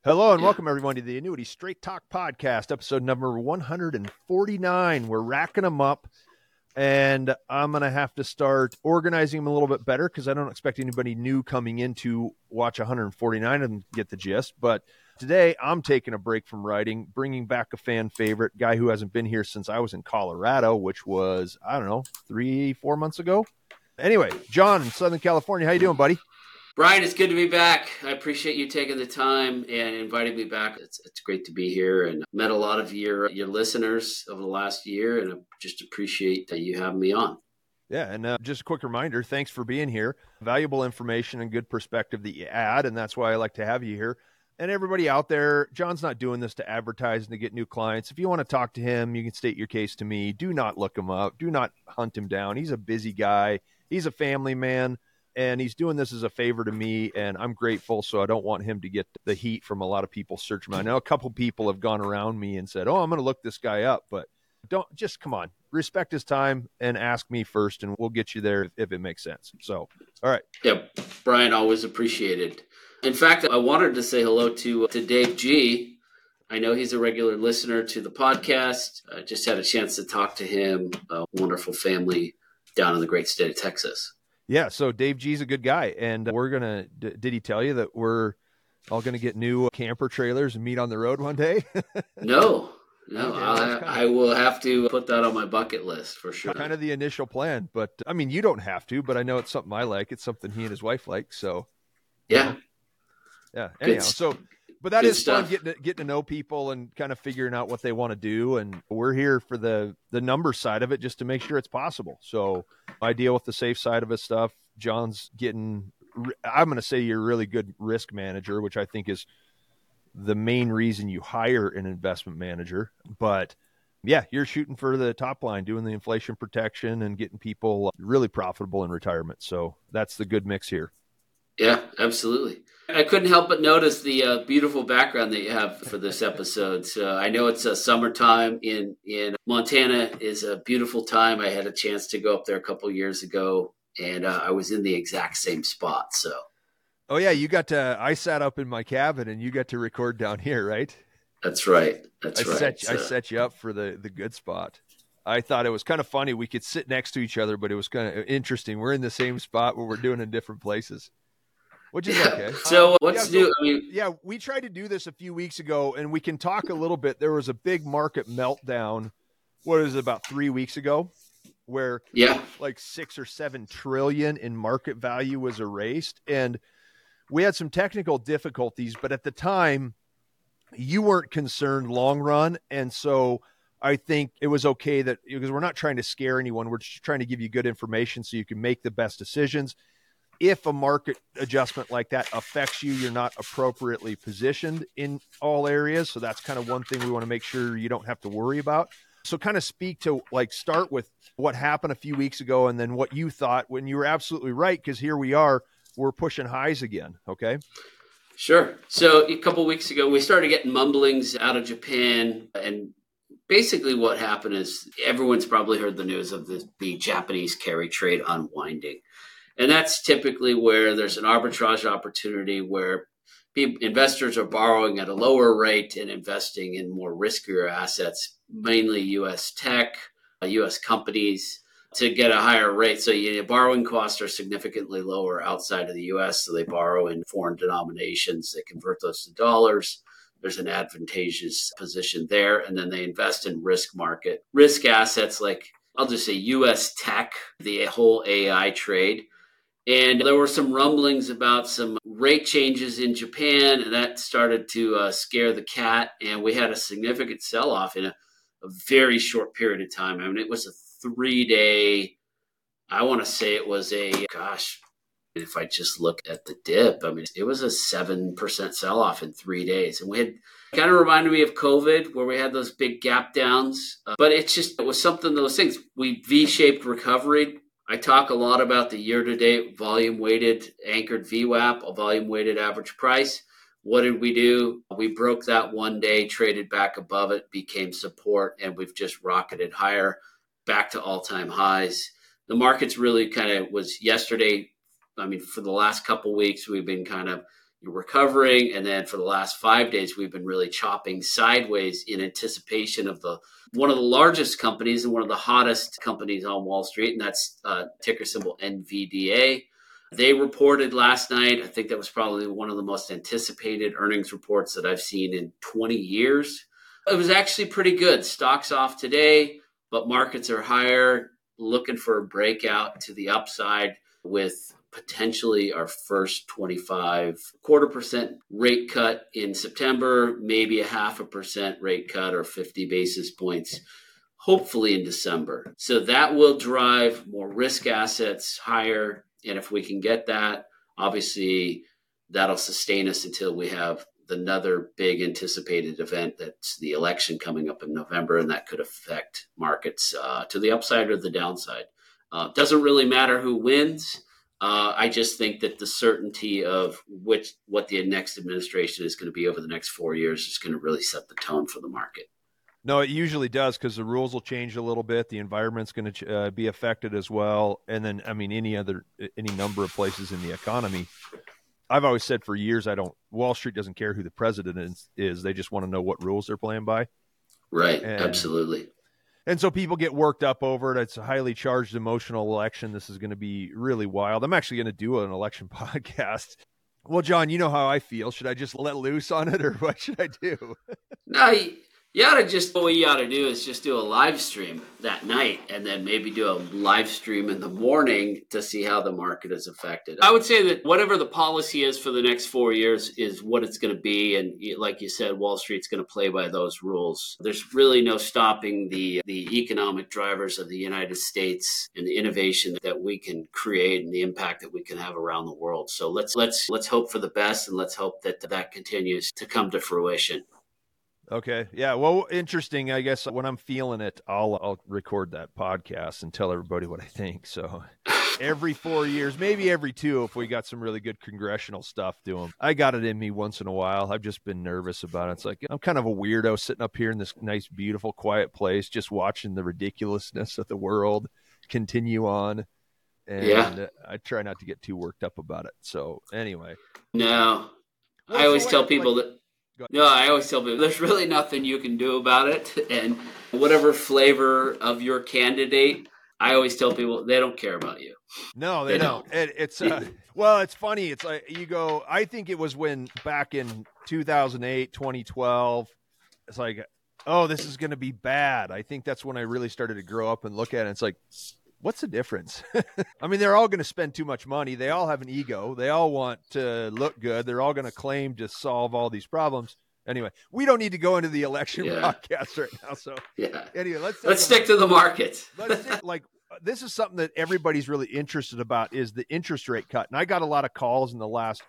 Hello and welcome everyone to the Annuity Straight Talk Podcast, episode number 149. We're racking them up, and I'm going to have to start organizing them a little bit better because I don't expect anybody new coming in to watch 149 and get the gist. But today I'm taking a break from writing, bringing back a fan favorite, guy who hasn't been here since I was in Colorado, which was, 3-4 months ago. Anyway, John in Southern California, how you doing, buddy? Brian, it's good to be back. I appreciate you taking the time and inviting me back. It's great to be here, and met a lot of your listeners over the last year, and I just appreciate that you have me on. Yeah, and just a quick reminder, thanks for being here. Valuable information and good perspective that you add, and that's why I like to have you here. And everybody out there, John's not doing this to advertise and to get new clients. If you want to talk to him, you can state your case to me. Do not look him up. Do not hunt him down. He's a busy guy. He's a family man. And he's doing this as a favor to me, and I'm grateful, so I don't want him to get the heat from a lot of people searching him. I know a couple people have gone around me and said, I'm going to look this guy up, but come on. Respect his time and ask me first, and we'll get you there if it makes sense. So, all right. Yep, Brian, always appreciated. In fact, I wanted to say hello to Dave G. I know he's a regular listener to the podcast. I just had a chance to talk to him, a wonderful family down in the great state of Texas. Yeah, so Dave G's a good guy, and we're going to, did he tell you that we're all going to get new camper trailers and meet on the road one day? No, okay, I will have to put that on my bucket list for sure. Kind of the initial plan, but I mean, you don't have to, but I know it's something I like. It's something he and his wife like, so. Yeah. Yeah, anyhow, but that is fun, getting to know people and kind of figuring out what they want to do. And we're here for the number side of it just to make sure it's possible. So I deal with the safe side of his stuff. John's I'm going to say you're a really good risk manager, which I think is the main reason you hire an investment manager. But yeah, you're shooting for the top line, doing the inflation protection and getting people really profitable in retirement. So that's the good mix here. Yeah, absolutely. I couldn't help but notice the beautiful background that you have for this episode. So I know it's summertime in Montana is a beautiful time. I had a chance to go up there a couple years ago, and I was in the exact same spot. So, oh yeah, I sat up in my cabin, and you got to record down here, right? That's right. I set you up for the good spot. I thought it was kind of funny. We could sit next to each other, but it was kind of interesting. We're in the same spot, but we're doing it in different places. Which is okay. So what's new? We tried to do this a few weeks ago, and we can talk a little bit. There was a big market meltdown. What is it, about 3 weeks ago, where like 6 or 7 trillion in market value was erased, and we had some technical difficulties. But at the time, you weren't concerned long run, and so I think it was okay because we're not trying to scare anyone. We're just trying to give you good information so you can make the best decisions. If a market adjustment like that affects you, you're not appropriately positioned in all areas. So that's kind of one thing we want to make sure you don't have to worry about. So kind of start with what happened a few weeks ago and then what you thought when you were absolutely right, because here we're pushing highs again. Okay. Sure. So a couple of weeks ago, we started getting mumblings out of Japan, and basically what happened is everyone's probably heard the news of the Japanese carry trade unwinding. And that's typically where there's an arbitrage opportunity where investors are borrowing at a lower rate and investing in more riskier assets, mainly U.S. tech, U.S. companies, to get a higher rate. So borrowing costs are significantly lower outside of the U.S., so they borrow in foreign denominations. They convert those to dollars. There's an advantageous position there. And then they invest in risk assets like, I'll just say U.S. tech, the whole AI trade. And there were some rumblings about some rate changes in Japan, and that started to scare the cat. And we had a significant sell-off in a very short period of time. I mean, it was a 3-day, I want to say it was if I just look at the dip, I mean, it was a 7% sell-off in 3 days. And we had kind of reminded me of COVID, where we had those big gap downs. But it was something of those things. We V-shaped recovery. I talk a lot about the year-to-date volume-weighted anchored VWAP, a volume-weighted average price. What did we do? We broke that one day, traded back above it, became support, and we've just rocketed higher, back to all-time highs. The market's really kind of was yesterday. I mean, for the last couple of weeks, we've been kind of recovering. And then for the last 5 days, we've been really chopping sideways in anticipation of one of the largest companies and one of the hottest companies on Wall Street, and that's ticker symbol NVDA. They reported last night. I think that was probably one of the most anticipated earnings reports that I've seen in 20 years. It was actually pretty good. Stocks off today, but markets are higher, looking for a breakout to the upside with potentially our first 25.25% rate cut in September, maybe a 0.5% rate cut or 50 basis points, hopefully in December. So that will drive more risk assets higher. And if we can get that, obviously that'll sustain us until we have another big anticipated event. That's the election coming up in November, and that could affect markets to the upside or the downside. Doesn't really matter who wins. I just think that the certainty of what the next administration is going to be over the next 4 years is going to really set the tone for the market. No, it usually does, because the rules will change a little bit. The environment's going to be affected as well. And then, I mean, any number of places in the economy. I've always said for years, Wall Street doesn't care who the president is. They just want to know what rules they're playing by. Right. Absolutely. And so people get worked up over it. It's a highly charged, emotional election. This is going to be really wild. I'm actually going to do an election podcast. Well, John, you know how I feel. Should I just let loose on it, or what should I do? No, what you ought to do is just do a live stream that night, and then maybe do a live stream in the morning to see how the market is affected. I would say that whatever the policy is for the next 4 years is what it's going to be. And like you said, Wall Street's going to play by those rules. There's really no stopping the economic drivers of the United States and the innovation that we can create and the impact that we can have around the world. So let's hope for the best, and let's hope that continues to come to fruition. Okay. Yeah. Well, interesting. I guess when I'm feeling it, I'll record that podcast and tell everybody what I think. So every 4 years, maybe every 2, if we got some really good congressional stuff doing. I got it in me once in a while. I've just been nervous about it. It's like, I'm kind of a weirdo sitting up here in this nice, beautiful, quiet place, just watching the ridiculousness of the world continue on. And I try not to get too worked up about it. So anyway. No, I always tell people that. No, I always tell people there's really nothing you can do about it. And whatever flavor of your candidate, I always tell people they don't care about you. No, they don't. It's well, it's funny. It's like I think it was when back in 2008, 2012, it's like, oh, this is going to be bad. I think that's when I really started to grow up and look at it. It's like, what's the difference? I mean, they're all going to spend too much money. They all have an ego. They all want to look good. They're all going to claim to solve all these problems. Anyway, we don't need to go into the election podcast right now. So anyway, let's stick to the market. This is something that everybody's really interested about, is the interest rate cut. And I got a lot of calls in the last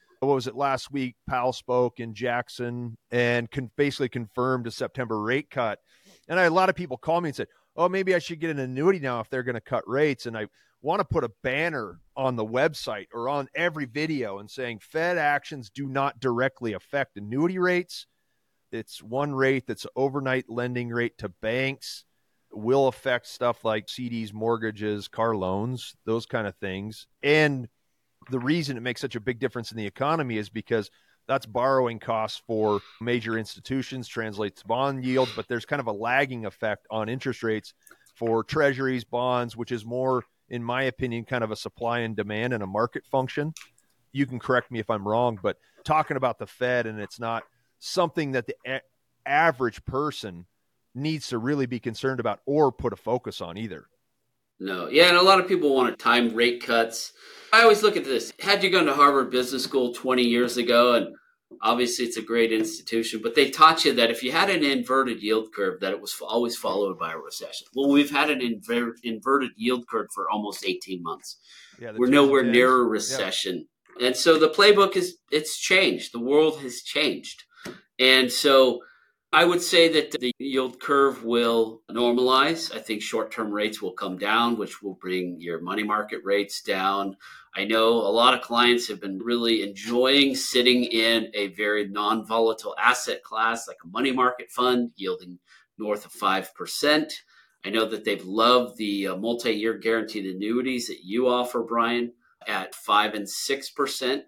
week? Powell spoke in Jackson and basically confirmed a September rate cut. And I had a lot of people call me and said, oh, maybe I should get an annuity now if they're going to cut rates. And I want to put a banner on the website or on every video and saying Fed actions do not directly affect annuity rates. It's one rate that's overnight lending rate to banks. Will affect stuff like CDs, mortgages, car loans, those kind of things. And the reason it makes such a big difference in the economy is because that's borrowing costs for major institutions, translates bond yields, but there's kind of a lagging effect on interest rates for treasuries, bonds, which is more, in my opinion, kind of a supply and demand and a market function. You can correct me if I'm wrong, but talking about the Fed, and it's not something that the average person needs to really be concerned about or put a focus on either. No. Yeah, and a lot of people want to time rate cuts. I always look at this. Had you gone to Harvard Business School 20 years ago, and obviously it's a great institution, but they taught you that if you had an inverted yield curve, that it was always followed by a recession. Well, we've had an inverted yield curve for almost 18 months. Yeah, we're nowhere near a recession. Yeah. And so the playbook it's changed. The world has changed. And so I would say that the yield curve will normalize. I think short-term rates will come down, which will bring your money market rates down. I know a lot of clients have been really enjoying sitting in a very non-volatile asset class like a money market fund yielding north of 5%. I know that they've loved the multi-year guaranteed annuities that you offer, Brian, at 5% and 6%.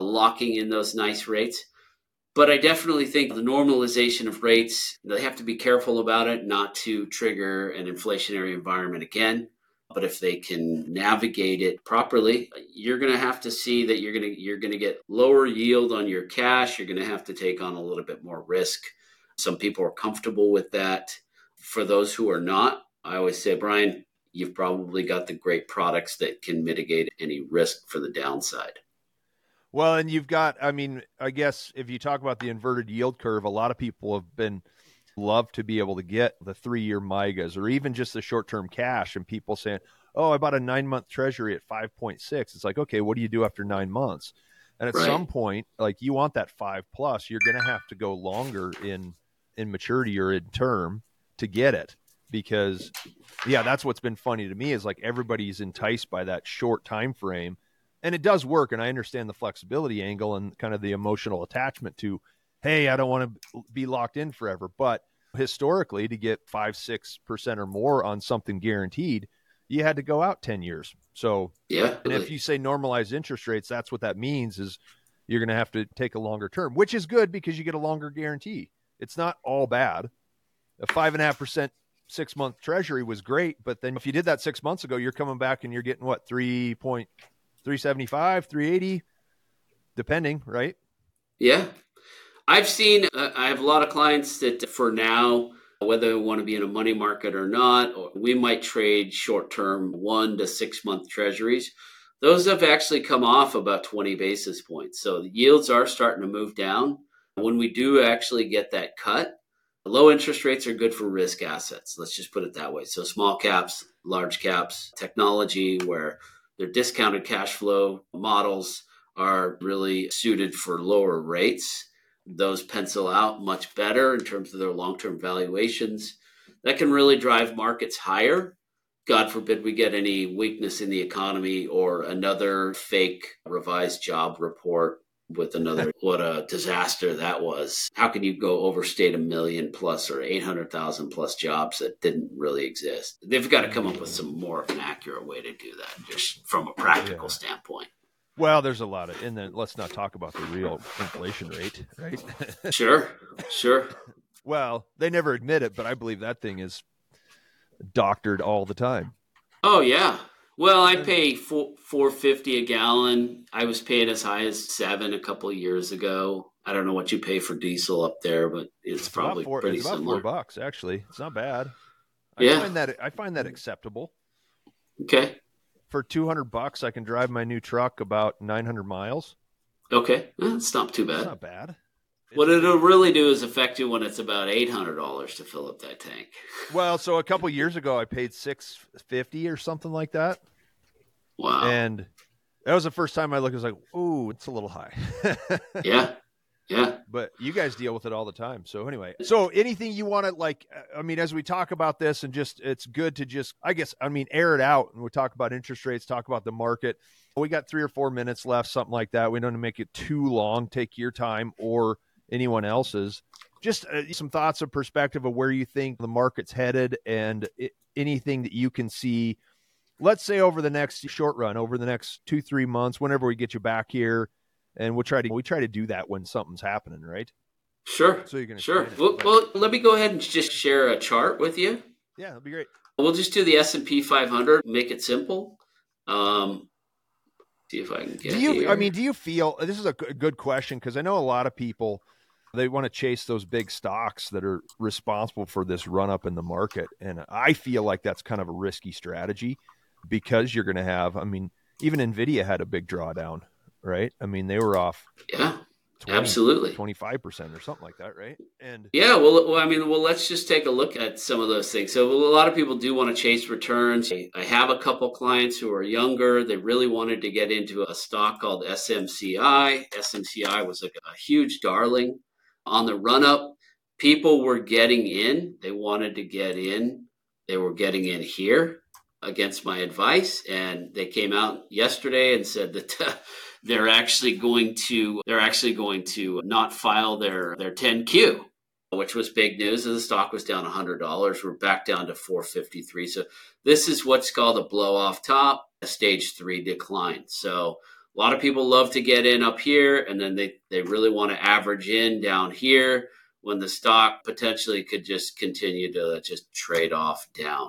locking in those nice rates. But I definitely think the normalization of rates, they have to be careful about it, not to trigger an inflationary environment again. But if they can navigate it properly, you're going to have to see that you're going to get lower yield on your cash. You're going to have to take on a little bit more risk. Some people are comfortable with that. For those who are not, I always say, Brian, you've probably got the great products that can mitigate any risk for the downside. Well, and you've got, I mean, I guess if you talk about the inverted yield curve, a lot of people have love to be able to get the 3-year MYGAs or even just the short-term cash, and people saying, oh, I bought a 9-month treasury at 5.6. It's like, okay, what do you do after 9 months? And at some point, like, you want that 5+, you're going to have to go longer in maturity or in term to get it. Because that's what's been funny to me is like everybody's enticed by that short time frame. And it does work, and I understand the flexibility angle and kind of the emotional attachment to, hey, I don't want to be locked in forever. But historically, to get 5-6% or more on something guaranteed, you had to go out 10 years. So, and if you say normalized interest rates, that's what that means is you're going to have to take a longer term, which is good because you get a longer guarantee. It's not all bad. A 5.5% 6-month treasury was great, but then if you did that 6 months ago, you're coming back and you're getting what, 3.375, 380, depending, right? Yeah. I've seen, I have a lot of clients that for now, whether they want to be in a money market or not, or we might trade short-term 1 to 6 month treasuries. Those have actually come off about 20 basis points. So the yields are starting to move down. When we do actually get that cut, low interest rates are good for risk assets. Let's just put it that way. So small caps, large caps, technology, where their discounted cash flow models are really suited for lower rates. Those pencil out much better in terms of their long-term valuations. That can really drive markets higher. God forbid we get any weakness in the economy or another fake revised job report with another, what a disaster that was. How can you go overstate 1 million plus or 800,000 plus jobs that didn't really exist? They've got to come up with some more of an accurate way to do that, just from a practical standpoint. Well, there's a lot of, and then let's not talk about the real inflation rate, right? Sure. Well, they never admit it, but I believe that thing is doctored all the time. Oh, yeah. Well, I pay $4.50 a gallon. I was paying as high as $7 a couple of years ago. I don't know what you pay for diesel up there, but it's probably pretty similar. It's about $4, actually. It's not bad. I find that acceptable. Okay. For $200, I can drive my new truck about 900 miles. Okay, that's not too bad. It's not bad. What it'll really do is affect you when it's about $800 to fill up that tank. Well, so a couple of years ago, I paid $650 or something like that. Wow! And that was the first time I looked. I was like, "Ooh, it's a little high." Yeah. But you guys deal with it all the time. So anyway, so anything you want to like? I mean, as we talk about this, and just it's good to just, air it out. And we talk about interest rates, talk about the market. We got 3 or 4 minutes left, something like that. We don't want to make it too long. Take your time or anyone else's. Just some thoughts of perspective of where you think the market's headed and anything that you can see, let's say over the next short run, over the next 2-3 months, whenever we get you back here, and we try to do that when something's happening, right? Sure. So you're going to sure. Well, let me go ahead and just share a chart with you. Yeah, that'd be great. We'll just do the S&P 500, make it simple. See if I can get here. Do you feel, this is a good question, because I know a lot of people, they want to chase those big stocks that are responsible for this run up in the market. And I feel like that's kind of a risky strategy, because you're going to have, even NVIDIA had a big drawdown, right? They were off. Yeah, absolutely. 25% or something like that, right? And yeah, well, let's just take a look at some of those things. So a lot of people do want to chase returns. I have a couple clients who are younger. They really wanted to get into a stock called SMCI. SMCI was a huge darling on the run up. People were getting in. They wanted to get in. They were getting in here against my advice, and they came out yesterday and said that they're actually going to not file their 10Q, which was big news. And the stock was down $100. We're back down to $453. So this is what's called a blow off top, a stage 3 decline. So A lot of people love to get in up here, and then they really want to average in down here when the stock potentially could just continue to just trade off down.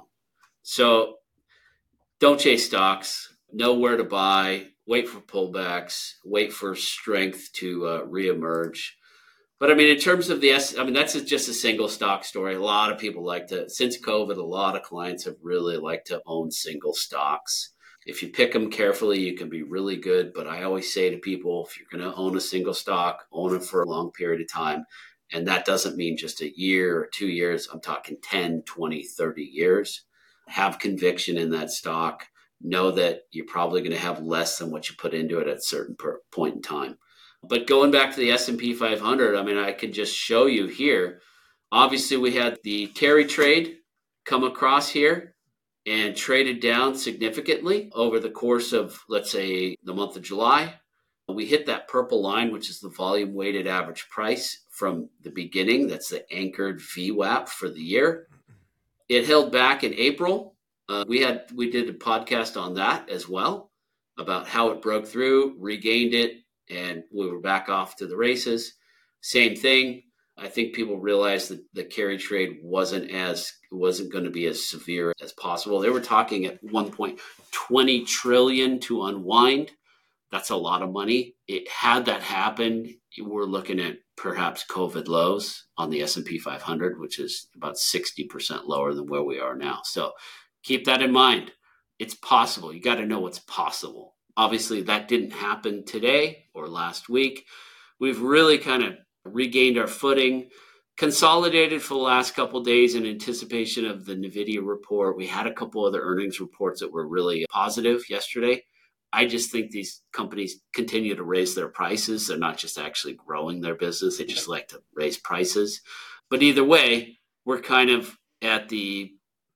So don't chase stocks. Know where to buy. Wait for pullbacks. Wait for strength to reemerge. But I mean, in terms of that's just a single stock story. A lot of people since COVID, a lot of clients have really liked to own single stocks. If you pick them carefully, you can be really good. But I always say to people, if you're going to own a single stock, own it for a long period of time. And that doesn't mean just a year or 2 years. I'm talking 10, 20, 30 years. Have conviction in that stock. Know that you're probably going to have less than what you put into it at a certain point in time. But going back to the S&P 500, I mean, I can just show you here. Obviously, we had the carry trade come across here and traded down significantly over the course of, let's say, the month of July. We hit that purple line, which is the volume weighted average price from the beginning. That's the anchored VWAP for the year. It held back in April. We did a podcast on that as well about how it broke through, regained it, and we were back off to the races. Same thing. I think people realized that the carry trade wasn't going to be as severe as possible. They were talking at one point 20 trillion to unwind. That's a lot of money. Had that happened, we're looking at perhaps COVID lows on the S&P 500, which is about 60% lower than where we are now. So keep that in mind. It's possible. You got to know what's possible. Obviously, that didn't happen today or last week. We've really kind of regained our footing, consolidated for the last couple of days in anticipation of the NVIDIA report. We had a couple other earnings reports that were really positive yesterday. I just think these companies continue to raise their prices. They're not just actually growing their business. They just like to raise prices. But either way, we're kind of at the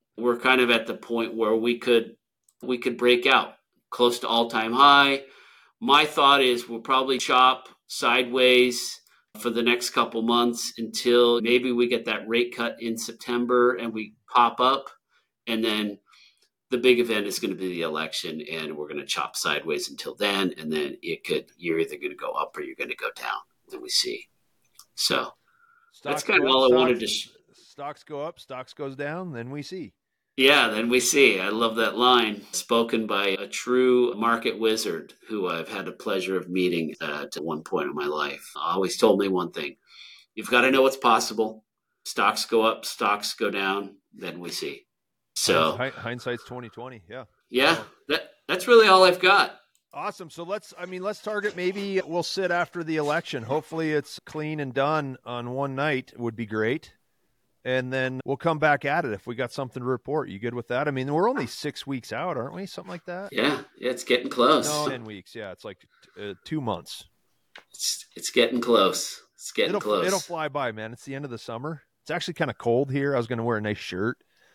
point where we could break out close to all-time high. My thought is we'll probably chop sideways for the next couple months until maybe we get that rate cut in September and we pop up, and then the big event is going to be the election, and we're going to chop sideways until then, and then you're either going to go up or you're going to go down. Then we see. So that's kind of all I wanted to. Stocks go up, stocks goes down, then we see. Yeah, then we see. I love that line, spoken by a true market wizard who I've had the pleasure of meeting at one point in my life. Always told me one thing: you've got to know what's possible. Stocks go up, stocks go down, then we see. So hindsight's 20/20. Yeah. Yeah. That's really all I've got. Awesome. So let's target, maybe we'll sit after the election. Hopefully it's clean and done on one night. It would be great. And then we'll come back at it if we got something to report. You good with that? I mean, we're only 6 weeks out, aren't we? Something like that. Yeah. It's getting close. No, 10 weeks. Yeah. It's like 2 months. It's getting close. It's getting close. It'll fly by, man. It's the end of the summer. It's actually kind of cold here. I was going to wear a nice shirt,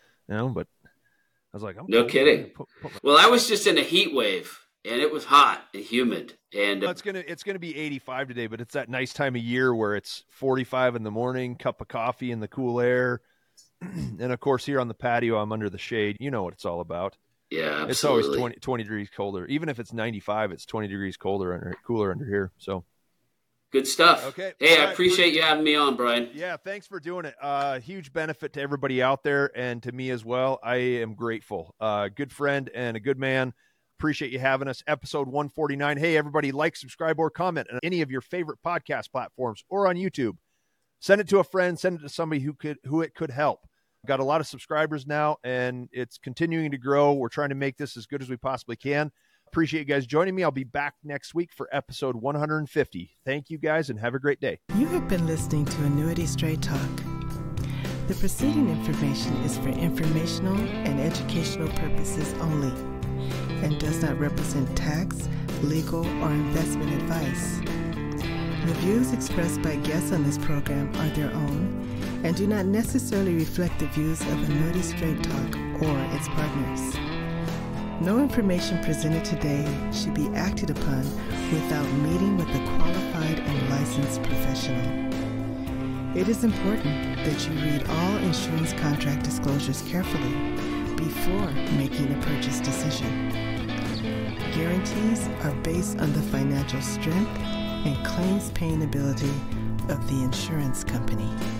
but I was like, no kidding. Well, I was just in a heat wave, and it was hot and humid. And it's gonna be 85 today, but it's that nice time of year where it's 45 in the morning, cup of coffee in the cool air, and of course here on the patio, I'm under the shade. You know what it's all about. Yeah, absolutely. It's always 20 degrees colder. Even if it's 95, it's 20 degrees cooler under here. So. Good stuff. Okay. Hey, I appreciate you having me on, Brian. Yeah, thanks for doing it. Huge benefit to everybody out there and to me as well. I am grateful. Good friend and a good man. Appreciate you having us. Episode 149. Hey, everybody, like, subscribe, or comment on any of your favorite podcast platforms or on YouTube. Send it to a friend. Send it to somebody who it could help. Got a lot of subscribers now, and it's continuing to grow. We're trying to make this as good as we possibly can. Appreciate you guys joining me. I'll be back next week for episode 150. Thank you guys and have a great day. You have been listening to Annuity Straight Talk. The preceding information is for informational and educational purposes only and does not represent tax, legal, or investment advice. The views expressed by guests on this program are their own and do not necessarily reflect the views of Annuity Straight Talk or its partners. No information presented today should be acted upon without meeting with a qualified and licensed professional. It is important that you read all insurance contract disclosures carefully before making a purchase decision. guarantees are based on the financial strength and claims paying ability of the insurance company.